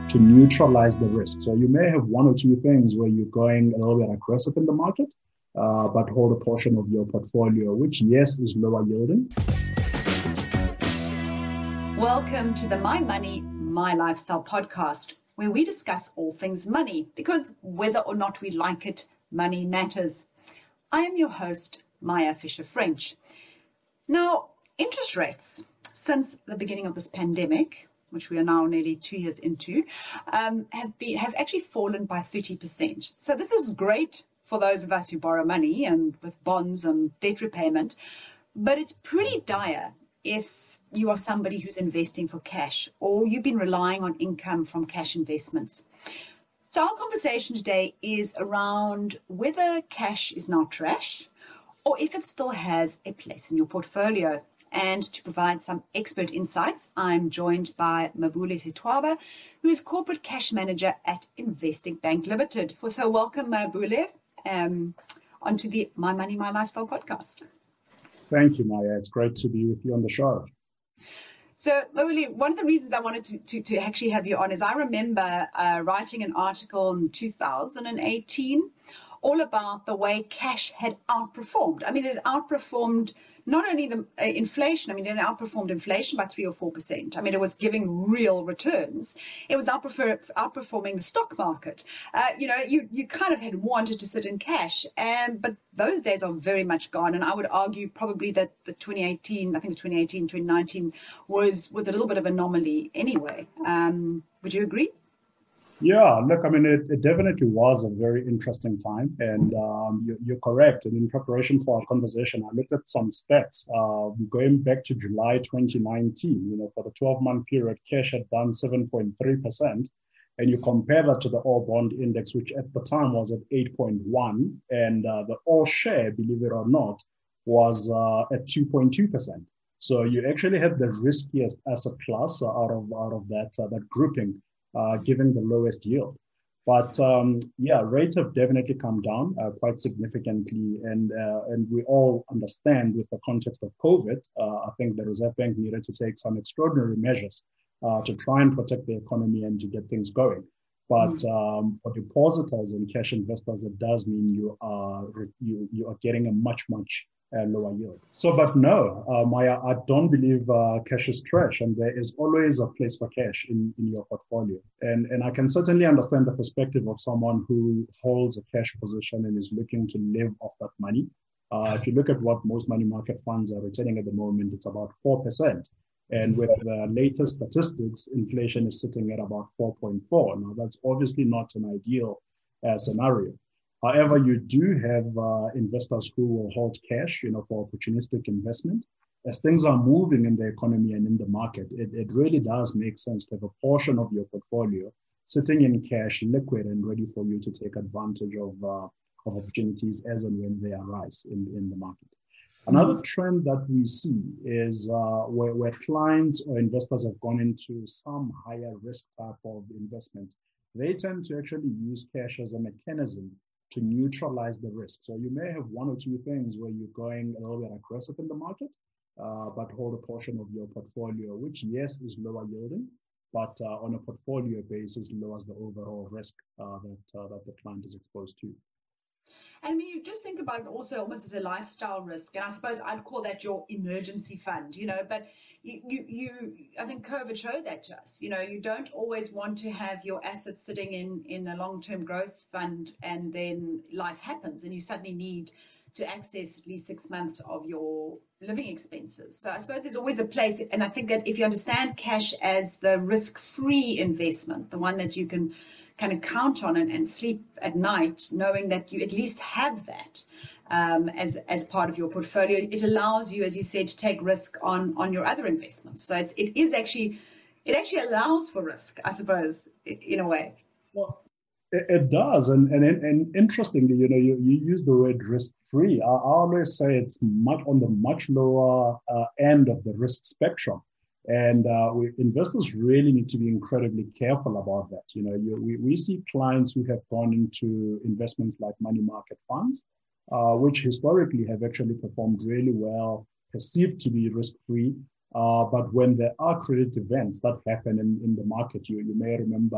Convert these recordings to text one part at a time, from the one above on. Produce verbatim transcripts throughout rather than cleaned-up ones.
to neutralize the risk. So you may have one or two things where you're going a little bit aggressive in the market, uh, but hold a portion of your portfolio, which, yes, is lower yielding. Welcome to the My Money, My Lifestyle podcast, where we discuss all things money, because whether or not we like it, money matters. I am your host, Maya Fisher-French. Now, interest rates, since the beginning of this pandemic, which we are now nearly two years into, um, have been have actually fallen by thirty percent. So this is great for those of us who borrow money and with bonds and debt repayment, but it's pretty dire if you are somebody who's investing for cash or you've been relying on income from cash investments. So our conversation today is around whether cash is now trash or if it still has a place in your portfolio. And to provide some expert insights, I'm joined by Mabule Sitwaba, who is Corporate Cash Manager at Investing Bank Limited. So welcome, Mabule, um, onto the My Money, My Lifestyle podcast. Thank you, Maya. It's great to be with you on the show. So, Mabule, one of the reasons I wanted to, to, to actually have you on is I remember uh, writing an article in two thousand eighteen all about the way cash had outperformed. I mean, it outperformed not only the uh, inflation, I mean, it outperformed inflation by three or four percent. I mean, it was giving real returns. It was outperform, outperforming the stock market. Uh, you know, you, you kind of had wanted to sit in cash, and but those days are very much gone. And I would argue probably that the twenty eighteen, I think twenty eighteen, twenty nineteen was, was a little bit of an anomaly anyway. Um, would you agree? Yeah, look, I mean, it, it definitely was a very interesting time, and um, you, you're correct. And in preparation for our conversation, I looked at some stats. Uh, going back to July twenty nineteen, you know, for the twelve-month period, cash had done seven point three percent, and you compare that to the All Bond Index, which at the time was at eight point one, and uh, the All Share, believe it or not, was uh, at two point two percent. So you actually had the riskiest asset class out of out of that uh, that grouping. Uh, given the lowest yield. But um, yeah, rates have definitely come down uh, quite significantly. And uh, and we all understand with the context of COVID, uh, I think the Reserve Bank needed to take some extraordinary measures uh, to try and protect the economy and to get things going. But um, for depositors and cash investors, it does mean you are, you, you are getting a much, much Uh, lower yield. So, but no, uh, Maya, I don't believe uh, cash is trash, and there is always a place for cash in, in your portfolio. And and I can certainly understand the perspective of someone who holds a cash position and is looking to live off that money. Uh, if you look at what most money market funds are returning at the moment, it's about four percent. And with the latest statistics, inflation is sitting at about four point four. Now, that's obviously not an ideal uh, scenario. However, you do have uh, investors who will hold cash, you know, for opportunistic investment. As things are moving in the economy and in the market, it, it really does make sense to have a portion of your portfolio sitting in cash, liquid, and ready for you to take advantage of, uh, of opportunities as and when they arise in, in the market. Another trend that we see is uh, where, where clients or investors have gone into some higher risk type of investments. They tend to actually use cash as a mechanism to neutralize the risk. So you may have one or two things where you're going a little bit aggressive in the market, uh, but hold a portion of your portfolio, which, yes, is lower yielding, but uh, on a portfolio basis lowers the overall risk uh, that, uh, that the client is exposed to. And when you just think about it also almost as a lifestyle risk, and I suppose I'd call that your emergency fund, you know, but you, you, you I think COVID showed that to us. You know, you don't always want to have your assets sitting in, in a long-term growth fund and then life happens and you suddenly need to access at least six months of your living expenses. So I suppose there's always a place, and I think that if you understand cash as the risk-free investment, the one that you can kind of count on and, and sleep at night, knowing that you at least have that um, as as part of your portfolio, it allows you, as you said, to take risk on on your other investments. So it's it is actually it actually allows for risk, I suppose, in a way. Well, it, it does, and, and and interestingly, you know, you, you use the word risk-free. I, I always say it's much on the much lower uh, end of the risk spectrum. And uh, we, investors really need to be incredibly careful about that. You know, you, we, we see clients who have gone into investments like money market funds, uh, which historically have actually performed really well, perceived to be risk-free. Uh, but when there are credit events that happen in, in the market, you, you may remember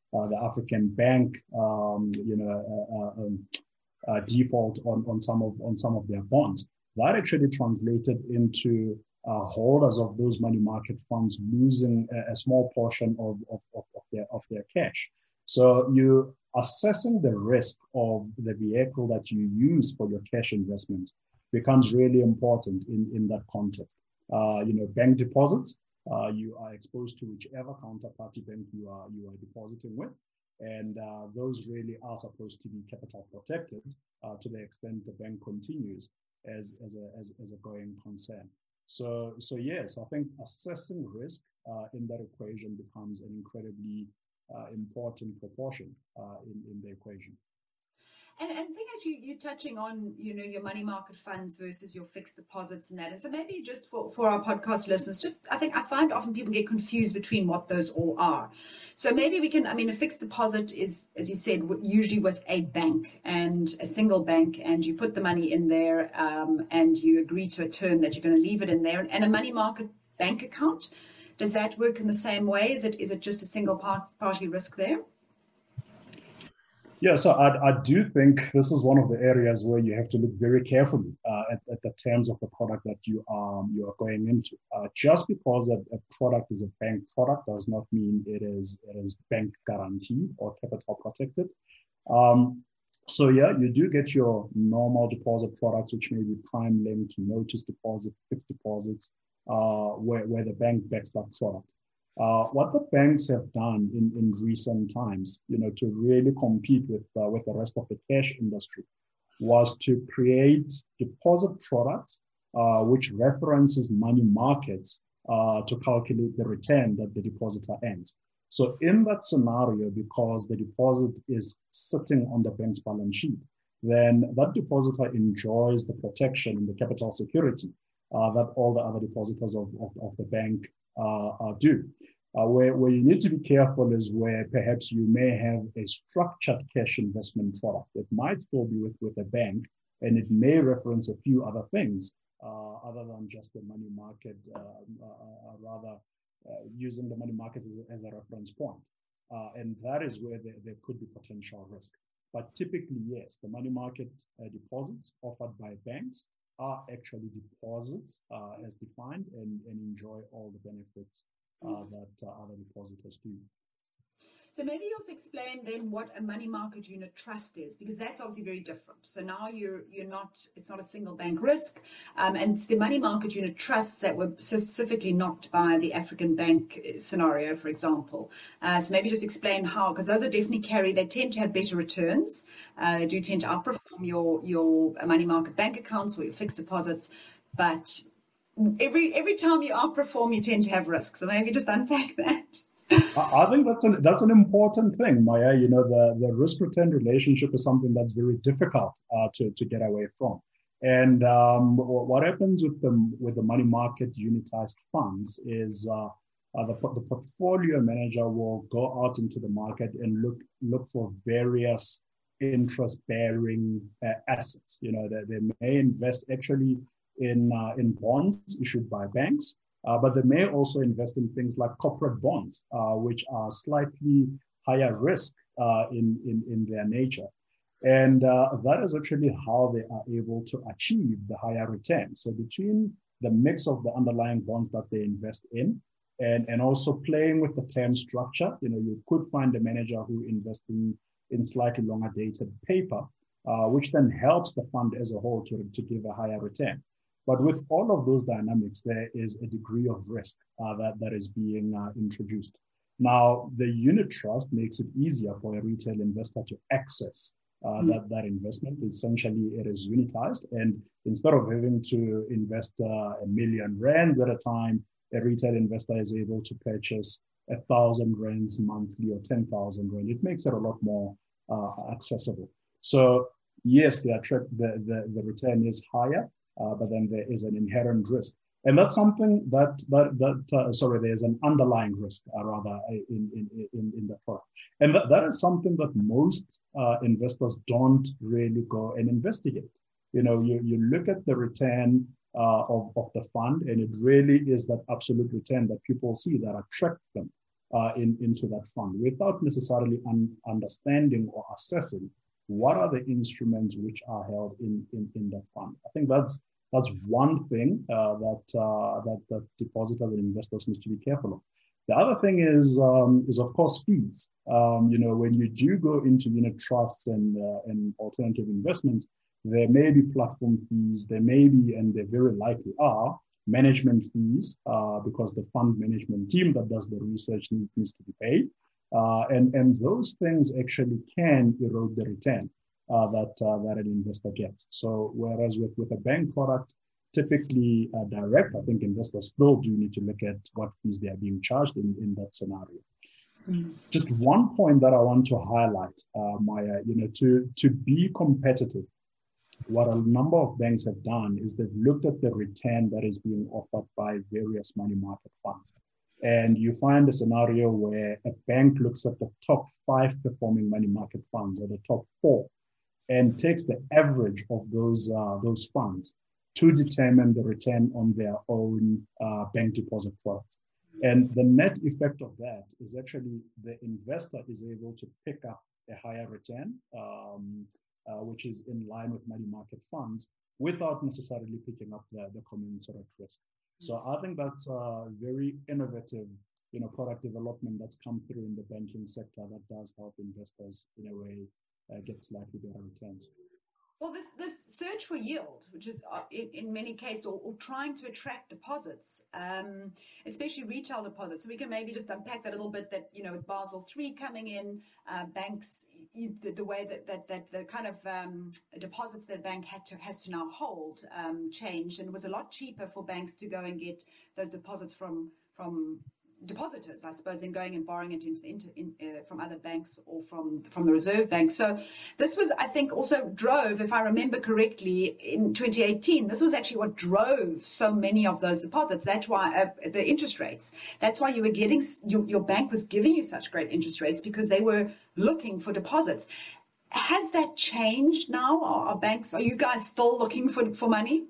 uh, the African bank, um, you know, uh, um, uh, default on, on some of on some of their bonds. That actually translated into uh, holders of those money market funds losing a, a small portion of, of, of, of their of their cash. So you assessing the risk of the vehicle that you use for your cash investments becomes really important in, in that context. Uh, you know, bank deposits, uh, you are exposed to whichever counterparty bank you are you are depositing with. And uh, those really are supposed to be capital protected uh, to the extent the bank continues as, as, a, as, as a going concern. So, so yes, I think assessing risk uh, in that equation becomes an incredibly uh, important proportion uh, in, in the equation. And and think that you you're touching on, you know, your money market funds versus your fixed deposits and that. And so maybe just for, for our podcast listeners, just I think I find often people get confused between what those all are. So maybe we can, I mean, a fixed deposit is, as you said, usually with a bank and a single bank, and you put the money in there um, and you agree to a term that you're going to leave it in there. And a money market bank account, does that work in the same way? Is it is it just a single part, party risk there? Yeah, so I, I do think this is one of the areas where you have to look very carefully uh, at, at the terms of the product that you um you are going into. Uh, just because a, a product is a bank product does not mean it is it is bank guaranteed or capital protected. Um, so yeah, you do get your normal deposit products, which may be prime linked, notice deposit, fixed deposits, uh, where where the bank backs that product. Uh, what the banks have done in, in recent times, you know, to really compete with uh, with the rest of the cash industry, was to create deposit products uh, which references money markets uh, to calculate the return that the depositor earns. So in that scenario, because the deposit is sitting on the bank's balance sheet, then that depositor enjoys the protection and the capital security uh, that all the other depositors of, of, of the bank uh, uh, do. Uh, where, where you need to be careful is where perhaps you may have a structured cash investment product. It might still be with, with a bank, and it may reference a few other things uh, other than just the money market, uh, uh, rather uh, using the money market as a, as a reference point. Uh, and that is where there, there could be potential risk. But typically, yes, the money market uh, deposits offered by banks are actually deposits uh, as defined and, and enjoy all the benefits Uh, that uh, other depositors do. So maybe you also explain then what a money market unit trust is, because that's obviously very different. So now you're you're not, it's not a single bank risk, um, and it's the money market unit trusts that were specifically knocked by the African bank scenario, for example. Uh, so maybe just explain how, because those are definitely carry, they tend to have better returns. Uh, they do tend to outperform your your money market bank accounts or your fixed deposits, but every every time you outperform, you tend to have risk. So maybe just unpack that. I think that's an that's an important thing, Maya. You know, the, the risk-return relationship is something that's very difficult uh, to, to get away from. And um, what happens with the with the money market unitized funds is uh, uh, the, the portfolio manager will go out into the market and look look for various interest-bearing uh, assets. You know, they, they may invest actually in uh, in bonds issued by banks, uh, but they may also invest in things like corporate bonds, uh, which are slightly higher risk uh, in, in in their nature, and uh, that is actually how they are able to achieve the higher return. So between the mix of the underlying bonds that they invest in, and and also playing with the term structure, you know, you could find a manager who invests in in slightly longer dated paper, uh, which then helps the fund as a whole to to give a higher return. But with all of those dynamics, there is a degree of risk uh, that, that is being uh, introduced. Now, the unit trust makes it easier for a retail investor to access uh, mm. that, that investment. Essentially, it is unitized. And instead of having to invest uh, a million rands at a time, a retail investor is able to purchase a thousand rands monthly or ten thousand rand. It makes it a lot more uh, accessible. So yes, the, the, the, the return is higher, Uh, but then there is an inherent risk, and that's something that that that uh, sorry, there's an underlying risk uh, rather in in in in the product, and that, that is something that most uh, investors don't really go and investigate. You know, you you look at the return uh, of of the fund, and it really is that absolute return that people see that attracts them. uh, in, into that fund without necessarily un- understanding or assessing what are the instruments which are held in, in, in that fund. I think that's that's one thing uh, that, uh, that that depositors and investors need to be careful of. The other thing is um, is of course fees. Um, you know, when you do go into unit trusts and uh, and alternative investments, there may be platform fees. There may be, and there very likely are, management fees uh, because the fund management team that does the research needs, needs to be paid, uh, and and those things actually can erode the return uh, that uh, that an investor gets. So whereas with with a bank product, typically uh, direct, I think investors still do need to look at what fees they are being charged in, in that scenario. Mm. Just one point that I want to highlight, uh, Maya, you know, to, to be competitive, what a number of banks have done is they've looked at the return that is being offered by various money market funds. And you find a scenario where a bank looks at the top five performing money market funds or the top four and takes the average of those, uh, those funds to determine the return on their own uh, bank deposit product. And the net effect of that is actually the investor is able to pick up a higher return, um, uh, which is in line with money market funds, without necessarily picking up the, the commensurate risk. So I think that's a very innovative, you know, product development that's come through in the banking sector that does help investors in a way uh, get slightly better returns. Well, this this search for yield, which is uh, in, in many cases, or, or trying to attract deposits, um, especially retail deposits. So we can maybe just unpack that a little bit. That, you know, with Basel three coming in, uh, banks, the, the way that, that that the kind of um, deposits that a bank had to has to now hold um, changed, and it was a lot cheaper for banks to go and get those deposits from from. depositors, I suppose, than going and borrowing it into, into, in, uh, from other banks or from from the Reserve Bank. So this was, I think, also drove, if I remember correctly, in twenty eighteen, this was actually what drove so many of those deposits. That's why uh, the interest rates. That's why you were getting, your, your bank was giving you such great interest rates, because they were looking for deposits. Has that changed now? Are, are banks, are you guys still looking for, for money?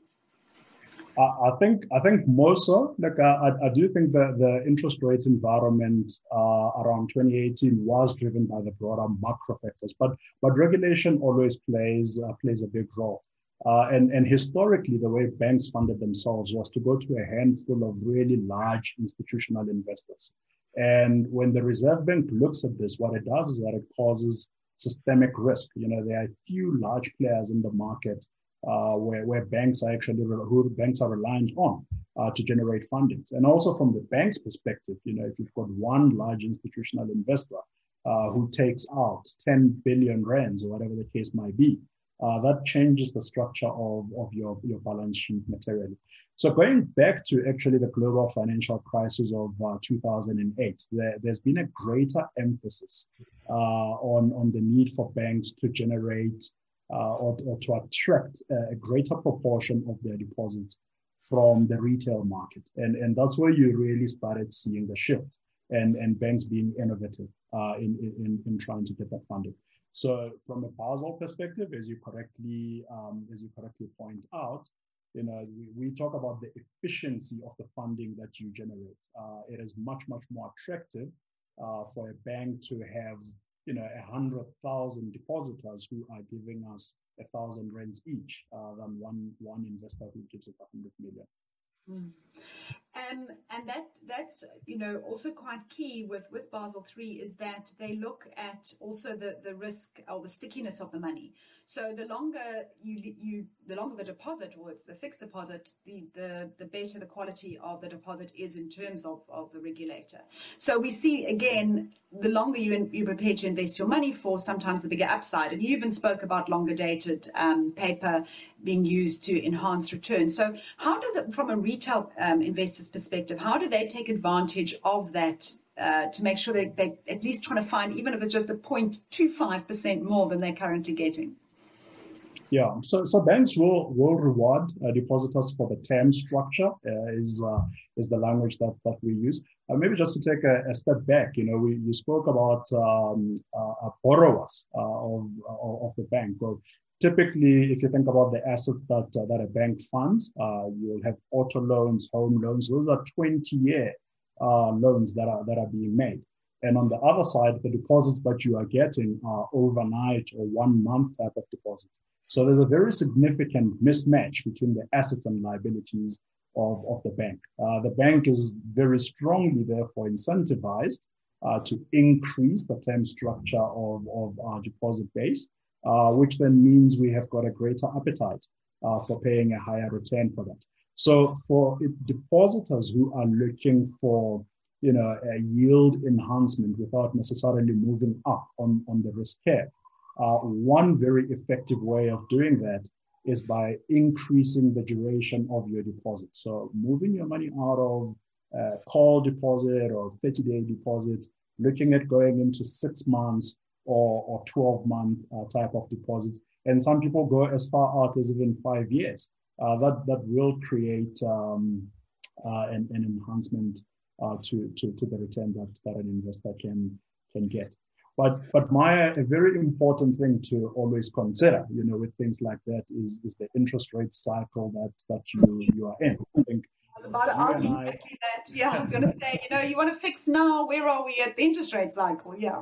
I think I think more so. Like I, I do think that the interest rate environment uh, around twenty eighteen was driven by the broader macro factors, but but regulation always plays uh, plays a big role. Uh, and and historically, the way banks funded themselves was to go to a handful of really large institutional investors. And when the Reserve Bank looks at this, what it does is that it causes systemic risk. You know, there are few large players in the market Uh, where, where banks are actually, who banks are reliant on uh, to generate fundings. And also from the bank's perspective, you know, if you've got one large institutional investor uh, who takes out ten billion rands or whatever the case might be, uh, that changes the structure of, of your, your balance sheet materially. So going back to actually the global financial crisis of uh, two thousand eight, there, there's been a greater emphasis uh, on, on the need for banks to generate Uh, or, or to attract a greater proportion of their deposits from the retail market. And, and that's where you really started seeing the shift and, and banks being innovative uh, in, in, in trying to get that funded. So from a Basel perspective, as you correctly, um, as you correctly point out, you know, we, we talk about the efficiency of the funding that you generate. Uh, it is much, much more attractive uh, for a bank to have, you know, a hundred thousand depositors who are giving us a thousand rands each uh, than one one investor who gives us a hundred million. Mm. Um, and that that's, you know, also quite key with, with Basel three is that they look at also the, the risk or the stickiness of the money. So the longer you you the longer the deposit, or it's the fixed deposit, the the, the better the quality of the deposit is in terms of, of the regulator. So we see again, the longer you in, you're prepared to invest your money for, sometimes the bigger upside. And you even spoke about longer dated um, paper being used to enhance returns. So how does it, from a retail um, investor's perspective, how do they take advantage of that uh, to make sure that they at least trying to find, even if it's just a zero point two five percent more than they're currently getting? Yeah, so so banks will will reward uh, depositors for the term structure uh, is uh, is the language that that we use. Uh, maybe just to take a, a step back, you know, we you spoke about um, uh, borrowers uh, of of the bank. Well, typically, if you think about the assets that uh, that a bank funds, uh, you'll have auto loans, home loans. Those are twenty-year uh, loans that are that are being made. And on the other side, the deposits that you are getting are overnight or one month type of deposits. So there's a very significant mismatch between the assets and liabilities of, of the bank. Uh, the bank is very strongly, therefore, incentivized uh, to increase the term structure of, of our deposit base, uh, which then means we have got a greater appetite uh, for paying a higher return for that. So for depositors who are looking for, you know, a yield enhancement without necessarily moving up on, on the risk curve, uh, one very effective way of doing that is by increasing the duration of your deposit. So moving your money out of uh, call deposit or thirty-day deposit, looking at going into six months or, or twelve-month uh, type of deposits. And some people go as far out as even five years. Uh, that, that will create um, uh, an, an enhancement uh, to, to, to the return that, that an investor can, can get. But, but Maya, a very important thing to always consider, you know, with things like that is, is the interest rate cycle that, that you, you are in. I think I was about to ask you exactly that. Yeah, I was going to say, you know, you want to fix now, where are we at the interest rate cycle? Yeah.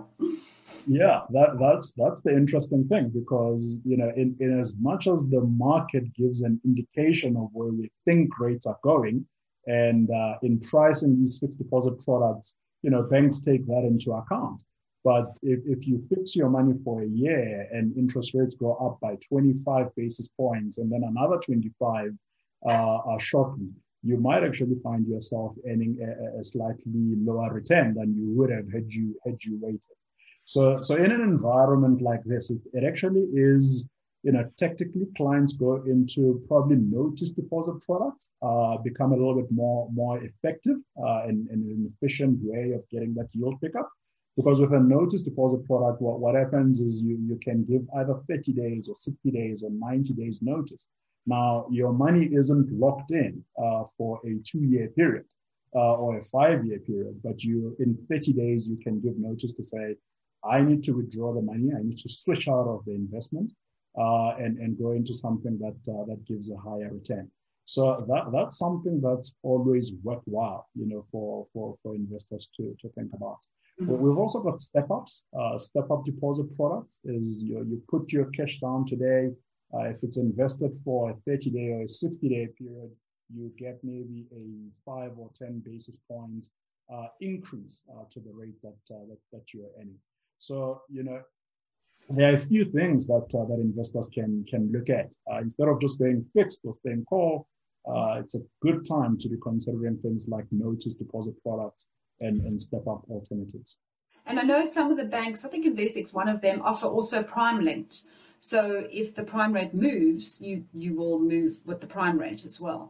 Yeah, that, that's that's the interesting thing, because, you know, in, in as much as the market gives an indication of where we think rates are going, and uh, in pricing these fixed deposit products, you know, banks take that into account. But if, if you fix your money for a year and interest rates go up by twenty-five basis points and then another twenty-five uh, are shortly, you might actually find yourself earning a, a slightly lower return than you would have had you had you waited. So, so in an environment like this, it, it actually is, you know, tactically clients go into probably notice deposit products, uh, become a little bit more, more effective uh, and, and an efficient way of getting that yield pickup. Because with a notice deposit product, what, what happens is you, you can give either thirty days or sixty days or ninety days notice. Now, your money isn't locked in uh, for a two-year period uh, or a five-year period, but you in thirty days, you can give notice to say, I need to withdraw the money. I need to switch out of the investment uh, and, and go into something that uh, that gives a higher return. So that, that's something that's always worthwhile, you know, for, for, for investors to, to think about. Mm-hmm. But we've also got step-ups. Uh, step-up deposit products is you, you put your cash down today. Uh, if it's invested for a thirty-day or a sixty-day period, you get maybe a five or ten basis point uh, increase uh, to the rate that, uh, that, that you're earning. So, you know, there are a few things that uh, that investors can can look at. Uh, instead of just going fixed or staying call, uh, it's a good time to be considering things like notice deposit products and, and step-up alternatives. And I know some of the banks, I think Investec's one of them, offer also prime linked. So if the prime rate moves, you, you will move with the prime rate as well.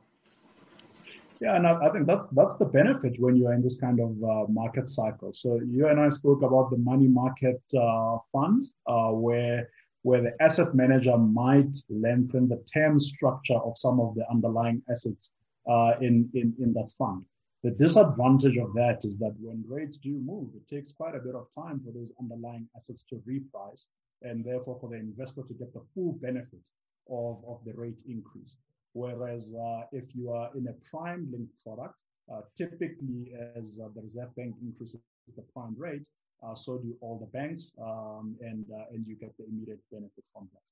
Yeah, and I, I think that's that's the benefit when you're in this kind of uh, market cycle. So you and I spoke about the money market uh, funds, uh, where where the asset manager might lengthen the term structure of some of the underlying assets uh, in, in in that fund. The disadvantage of that is that when rates do move, it takes quite a bit of time for those underlying assets to reprice, and therefore for the investor to get the full benefit of, of the rate increase. Whereas uh, if you are in a prime linked product, uh, typically as uh, the Reserve Bank increases the prime rate, uh, so do all the banks, um, and uh, and you get the immediate benefit from that.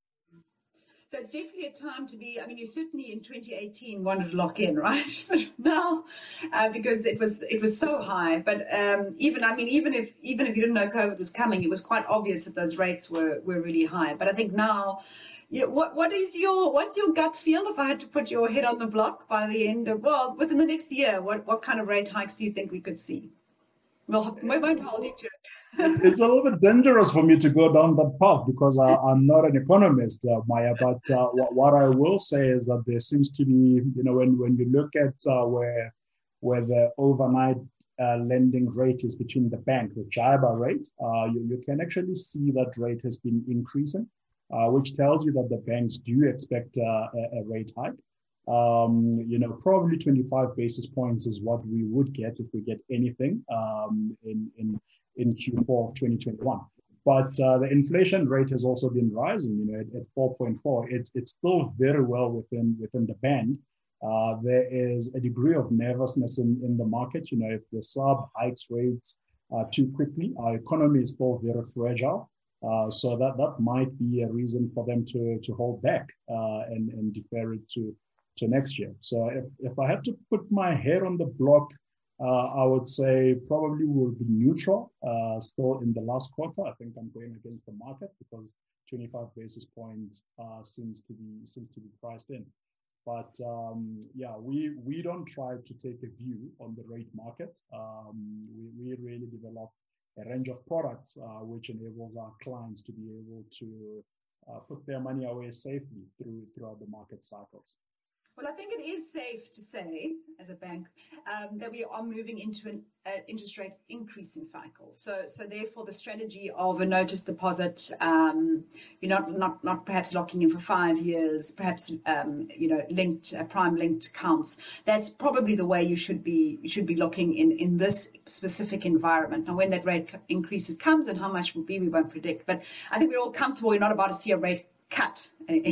So it's definitely a time to be, I mean, you certainly in twenty eighteen wanted to lock in, right? But now, uh, because it was it was so high, but um, even, I mean, even if even if you didn't know COVID was coming, it was quite obvious that those rates were, were really high. But I think now, yeah, what what is your, what's your gut feel if I had to put your head on the block by the end of, well, within the next year, what, what kind of rate hikes do you think we could see? Well, we won't hold you to it. it's, it's a little bit dangerous for me to go down that path because I, I'm not an economist, uh, Maya. But uh, what, what I will say is that there seems to be, you know, when, when you look at uh, where where the overnight uh, lending rate is between the bank, the JIBAR rate, uh, you, you can actually see that rate has been increasing, uh, which tells you that the banks do expect uh, a, a rate hike. Um, you know, probably twenty-five basis points is what we would get if we get anything um, in, in, in Q four of twenty twenty-one. But uh, the inflation rate has also been rising, you know, at, at four point four. It's, it's still very well within, within the band. Uh, there is a degree of nervousness in, in the market. You know, if the sub hikes rates uh, too quickly. Our economy is still very fragile. Uh, so that, that might be a reason for them to, to hold back uh, and, and defer it to, to next year. So if, if I had to put my head on the block, uh, I would say probably will be neutral uh, still in the last quarter. I think I'm going against the market because twenty-five basis points uh, seems to be seems to be priced in. But um, yeah, we we don't try to take a view on the rate market. Um, we, we really develop a range of products uh, which enables our clients to be able to uh, put their money away safely through throughout the market cycles. Well, I think it is safe to say, as a bank, um, that we are moving into an uh, interest rate increasing cycle. So, so therefore, the strategy of a notice deposit, um, you're not, not not perhaps locking in for five years, perhaps um, you know linked uh, prime linked accounts. That's probably the way you should be you should be looking in in this specific environment. Now, when that rate increase it comes and how much will be, we won't predict. But I think we're all comfortable. We're not about to see a rate cut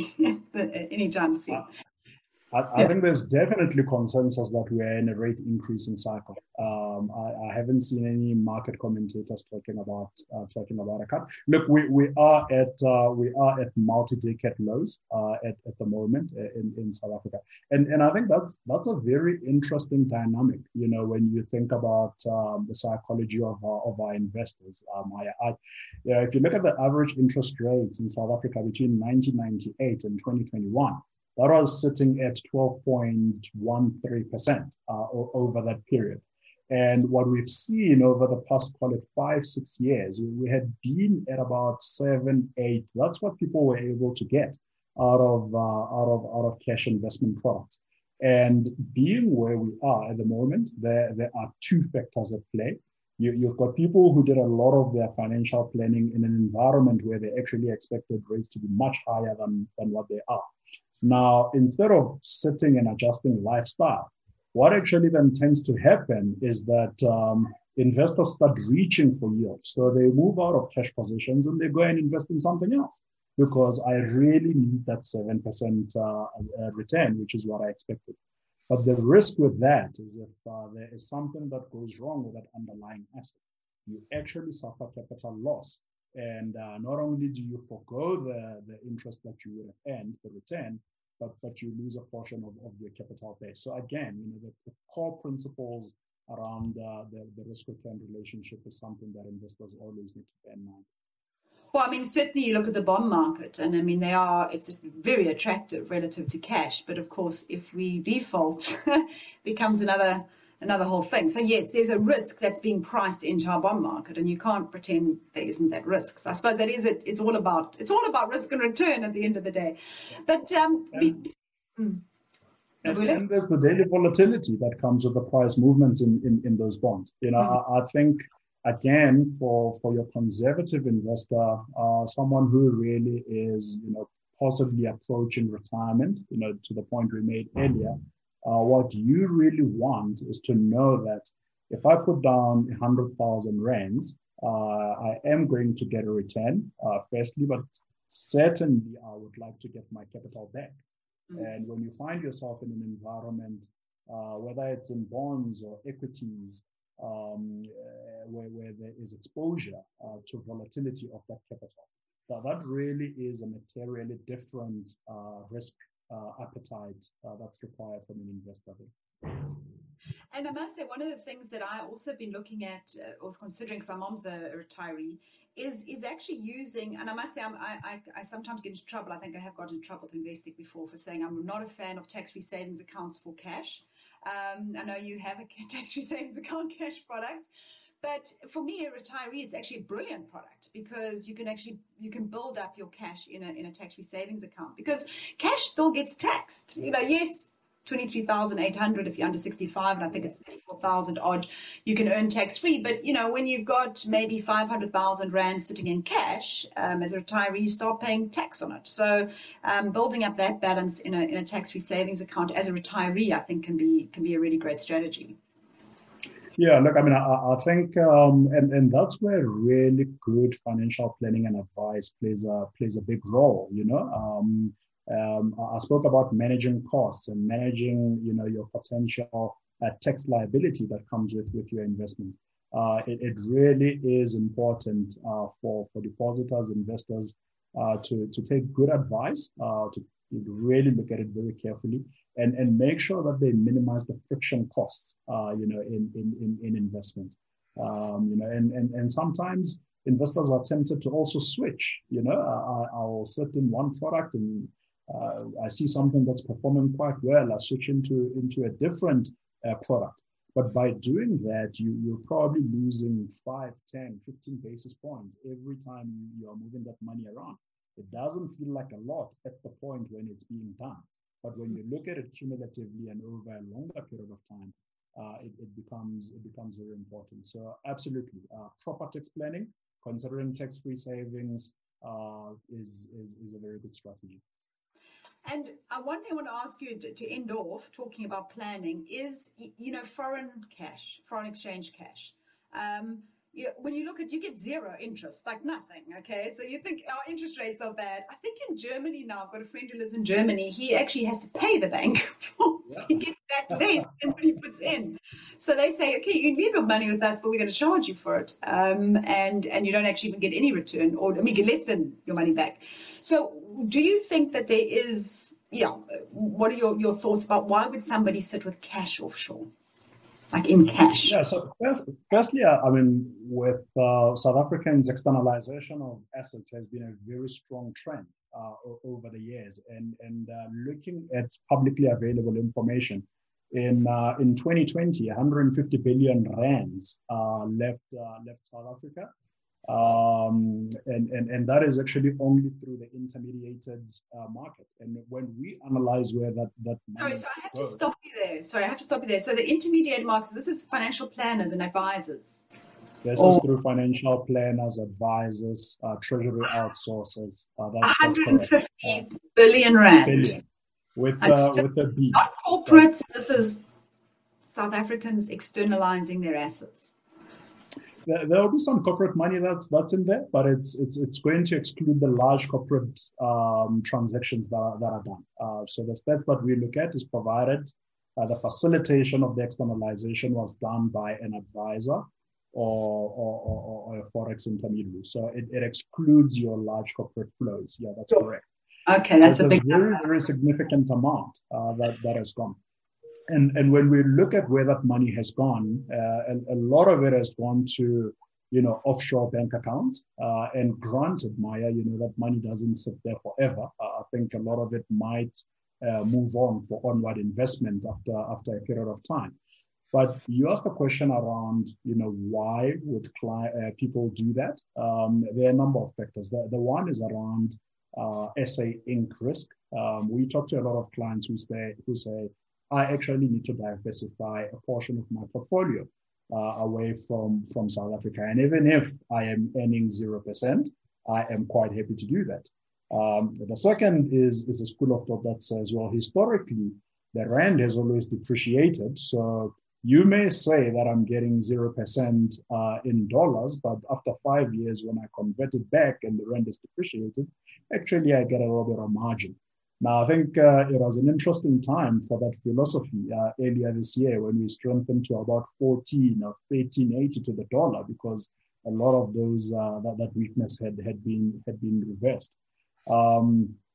anytime soon. Uh, I, I yeah. think there's definitely consensus that we are in a rate increasing cycle. Um, I, I haven't seen any market commentators talking about uh, talking about a cut. Look, we, we are at uh, we are at multi-decade lows uh, at, at the moment in, in South Africa, and and I think that's that's a very interesting dynamic. You know, when you think about um, the psychology of our, of our investors. Um, I, I, you know, if you look at the average interest rates in South Africa between nineteen ninety-eight and twenty twenty-one. That was sitting at twelve point one three percent uh, over that period. And what we've seen over the past, call it five, six years, we had been at about seven, eight. That's what people were able to get out of, uh, out of, out of cash investment products. And being where we are at the moment, there, there are two factors at play. You, you've got people who did a lot of their financial planning in an environment where they actually expected rates to be much higher than, than what they are. Now, instead of sitting and adjusting lifestyle, what actually then tends to happen is that um, investors start reaching for yield. So they move out of cash positions and they go and invest in something else because I really need that seven percent uh, return, which is what I expected. But the risk with that is if uh, there is something that goes wrong with that underlying asset, you actually suffer capital loss. And uh, not only do you forego the, the interest that you would have earned, the return, but, but you lose a portion of, of your capital base. So again, you know, the, the core principles around uh, the, the risk-return relationship is something that investors always need to bear in mind. Well, I mean, certainly you look at the bond market, and I mean, they are, it's very attractive relative to cash. But of course, if we default, becomes another another whole thing. So yes, there's a risk that's being priced into our bond market, and you can't pretend there isn't that risk. So I suppose that is it. It's all about it's all about risk and return at the end of the day. But um, and, be, mm. and, and there's the daily volatility that comes with the price movements in, in, in those bonds. You know, mm. I, I think again for for your conservative investor, uh, someone who really is, you know, possibly approaching retirement, you know, to the point we made earlier. Uh, what you really want is to know that if I put down one hundred thousand rands, uh, I am going to get a return, uh, firstly, but certainly I would like to get my capital back. Mm-hmm. And when you find yourself in an environment, uh, whether it's in bonds or equities, um, uh, where, where there is exposure uh, to volatility of that capital, that, that really is a materially different uh, risk Uh, appetite uh, that's required from an investor. And I must say, one of the things that I also been looking at uh, or considering, because my mom's a, a retiree, is is actually using, and I must say, I'm, I, I I sometimes get into trouble. I think I have got into trouble with Investec before for saying I'm not a fan of tax-free savings accounts for cash. Um, I know you have a tax-free savings account cash product. But for me, a retiree, it's actually a brilliant product because you can actually you can build up your cash in a in a tax-free savings account because cash still gets taxed. You know, yes, twenty-three thousand eight hundred if you're under sixty-five, and I think it's thirty-four thousand odd. You can earn tax-free, but you know, when you've got maybe five hundred thousand rand sitting in cash um, as a retiree, you start paying tax on it. So um, building up that balance in a in a tax-free savings account as a retiree, I think, can be can be a really great strategy. Yeah, look, I mean, I, I think, um, and, and that's where really good financial planning and advice plays a plays a big role, you know. Um, um, I spoke about managing costs and managing, you know, your potential uh, tax liability that comes with, with your investment. uh, it, it really is important uh, for, for depositors, investors, uh, to, to take good advice, uh, to really look at it very carefully, and, and make sure that they minimize the friction costs, uh, you know, in, in, in, in investments. Um, you know, and, and, and sometimes investors are tempted to also switch. You know, I, I'll sit in one product and uh, I see something that's performing quite well. I switch into, into a different uh, product. But by doing that, you, you're probably losing five, ten, fifteen basis points every time you, you are moving that money around. It doesn't feel like a lot at the point when it's being done. But when you look at it cumulatively and over a longer period of time, uh, it, it becomes it becomes very important. So absolutely, uh, proper tax planning, considering tax-free savings uh, is, is, is a very good strategy. And uh, one thing I want to ask you to, to end off talking about planning is, you know, foreign cash, foreign exchange cash. Um, you, when you look at, you get zero interest, like nothing. Okay. So you think our interest rates are bad. I think in Germany now, I've got a friend who lives in Germany. He actually has to pay the bank for yeah. He gets that less than what he puts in. So they say, okay, you can leave your money with us, but we're going to charge you for it. Um, and, and you don't actually even get any return, or I mean, get less than your money back. So do you think that there is, yeah, what are your, your thoughts about why would somebody sit with cash offshore? Like in cash? Yeah, so first, firstly, I mean, with uh, South Africans, externalization of assets has been a very strong trend uh, over the years. And, and uh, looking at publicly available information, in uh, in twenty twenty, one hundred fifty billion rands uh, left uh, left South Africa. Um, and, and, and that is actually only through the intermediated uh, market. And when we analyze where that, that money Sorry, so I have goes, to stop you there. Sorry, I have to stop you there. So the intermediate market, so this is financial planners and advisors. This or, is through financial planners, advisors, uh, treasury outsourcers. Uh, that's, one hundred fifty that's uh, billion rand. Billion. With, uh, with a B. Not corporates, but this is South Africans externalizing their assets. There will be some corporate money that's that's in there, but it's it's it's going to exclude the large corporate um, transactions that are, that are done. Uh, so the steps that we look at is provided uh, the facilitation of the externalization was done by an advisor or or, or, or a forex intermediary. So it, it excludes your large corporate flows. Yeah, that's correct. Okay, that's so a big very very significant amount uh, that that has gone. And, and when we look at where that money has gone, uh, a, a lot of it has gone to, you know, offshore bank accounts. Uh, and granted, Maya, you know, that money doesn't sit there forever. Uh, I think a lot of it might uh, move on for onward investment after, after a period of time. But you asked a question around, you know, why would cli- uh, people do that? Um, there are a number of factors. The, the one is around uh, S A Incorporated risk. Um, we talk to a lot of clients who say, who say, I actually need to diversify a portion of my portfolio uh, away from, from South Africa. And even if I am earning zero percent, I am quite happy to do that. Um, the second is, is a school of thought that says, well, historically, the rand has always depreciated. So you may say that I'm getting zero percent uh, in dollars, but after five years, when I convert it back and the rand is depreciated, actually I get a little bit of margin. Now, I think uh, it was an interesting time for that philosophy uh, earlier this year when we strengthened to about fourteen or thirteen eighty to the dollar, because a lot of those uh, that, that weakness had had been had been reversed. Um,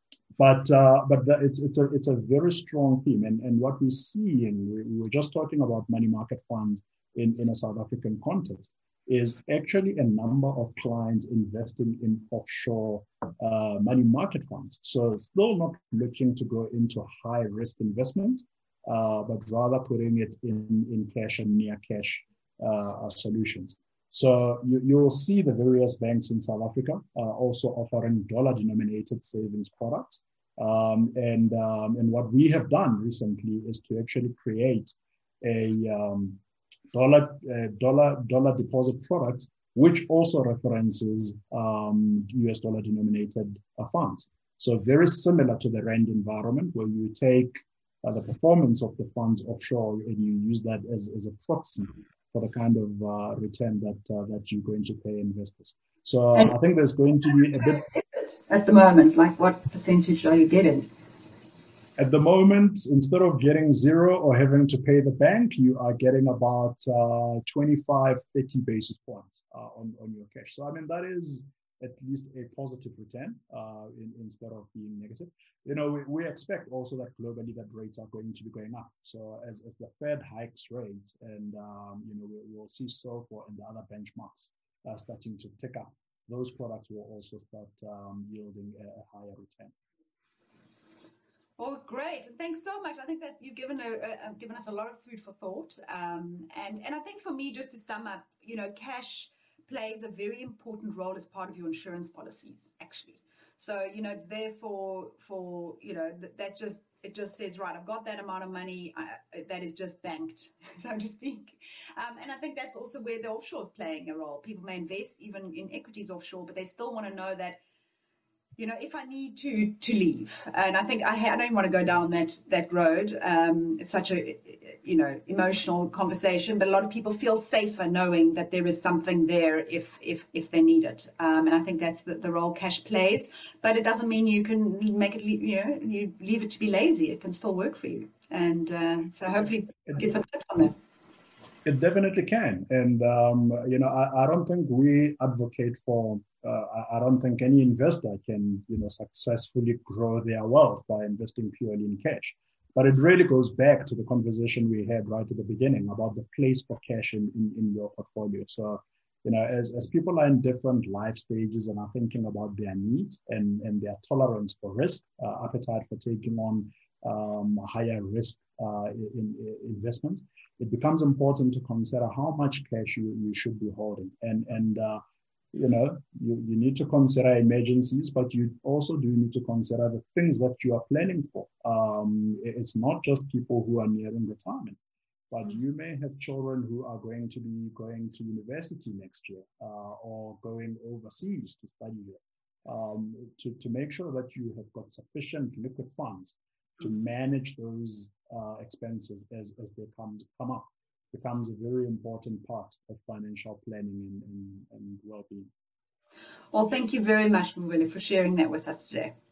but uh, but the, it's it's a it's a very strong theme, and and what we see, and we, we were just talking about money market funds in in a South African context, is actually a number of clients investing in offshore uh, money market funds. So still not looking to go into high risk investments, uh, but rather putting it in, in cash and near cash uh, solutions. So you, you'll see the various banks in South Africa uh, also offering dollar denominated savings products. Um, and, um, and what we have done recently is to actually create a, um, dollar uh, dollar dollar deposit product, which also references um, U S dollar denominated uh, funds. So very similar to the rand environment, where you take uh, the performance of the funds offshore and you use that as, as a proxy for the kind of uh, return that uh, that you're going to pay investors. So uh, I think there's going to be a bit at the moment. Like, what percentage are you getting? At the moment, instead of getting zero or having to pay the bank, you are getting about uh, twenty-five, thirty basis points uh, on, on your cash. So, I mean, that is at least a positive return uh, in, instead of being negative. You know, we, we expect also that globally that rates are going to be going up. So as, as the Fed hikes rates and, um, you know, we, we'll see SOFR and the other benchmarks uh, starting to tick up, those products will also start um, yielding a, a higher return. Well, great. Thanks so much. I think that you've given a, a, given us a lot of food for thought. Um, and, and I think for me, just to sum up, you know, cash plays a very important role as part of your insurance policies, actually. So, you know, it's there for, for you know, that, that just, it just says, right, I've got that amount of money I, that is just banked, so to speak. Um, and I think that's also where the offshore is playing a role. People may invest even in equities offshore, but they still want to know that, you know, if I need to to leave, and I think I, ha- I don't want to go down that that road. Um, it's such a, you know, emotional conversation, but a lot of people feel safer knowing that there is something there if if if they need it. Um, and I think that's the, the role cash plays. But it doesn't mean you can make it, you know, you leave it to be lazy. It can still work for you. And uh, so hopefully get some tips on that. It definitely can. And, um, you know, I, I don't think we advocate for, uh, I, I don't think any investor can, you know, successfully grow their wealth by investing purely in cash. But it really goes back to the conversation we had right at the beginning about the place for cash in, in, in your portfolio. So, you know, as, as people are in different life stages and are thinking about their needs and, and their tolerance for risk, uh, appetite for taking on um, higher risk uh, in, in investments, it becomes important to consider how much cash you, you should be holding. And, and uh, you know, you, you need to consider emergencies, but you also do need to consider the things that you are planning for. Um, it's not just people who are nearing retirement, but mm-hmm. you may have children who are going to be going to university next year uh, or going overseas to study here. Um, to, to make sure that you have got sufficient liquid funds to manage those uh, expenses as, as they come, come up becomes a very important part of financial planning and, and, and well-being. Well, thank you very much, Mweli, for sharing that with us today.